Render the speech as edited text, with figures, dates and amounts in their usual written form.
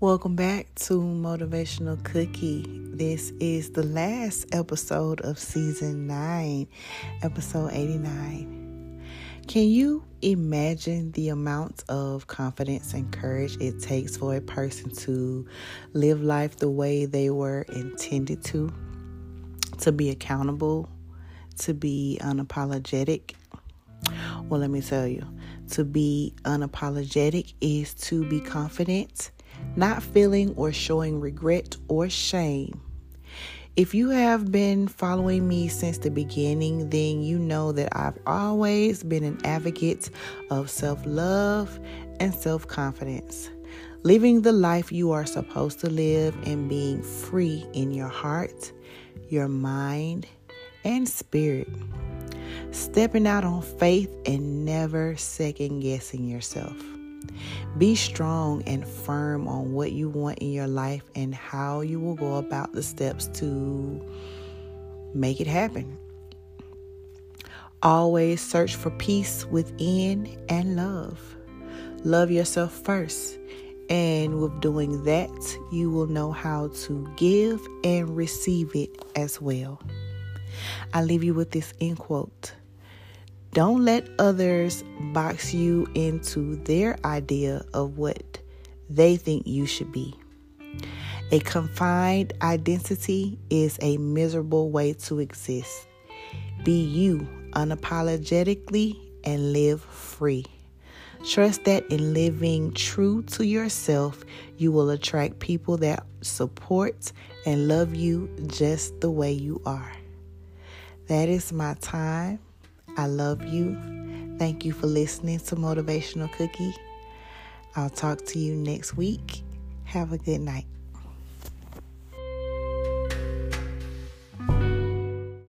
Welcome back to Motivational Cookie. This is the last episode of season 9, episode 89. Can you imagine the amount of confidence and courage it takes for a person to live life the way they were intended to be accountable, to be unapologetic? Well, let me tell you, to be unapologetic is to be confident, not feeling or showing regret or shame. If you have been following me since the beginning, then you know that I've always been an advocate of self-love and self-confidence. Living the life you are supposed to live and being free in your heart, your mind, and spirit. Stepping out on faith and never second-guessing yourself. Be strong and firm on what you want in your life and how you will go about the steps to make it happen. Always search for peace within and love. Love yourself first. And with doing that, you will know how to give and receive it as well. I leave you with this end quote. Don't let others box you into their idea of what they think you should be. A confined identity is a miserable way to exist. Be you unapologetically and live free. Trust that in living true to yourself, you will attract people that support and love you just the way you are. That is my time. I love you. Thank you for listening to Motivational Cookie. I'll talk to you next week. Have a good night.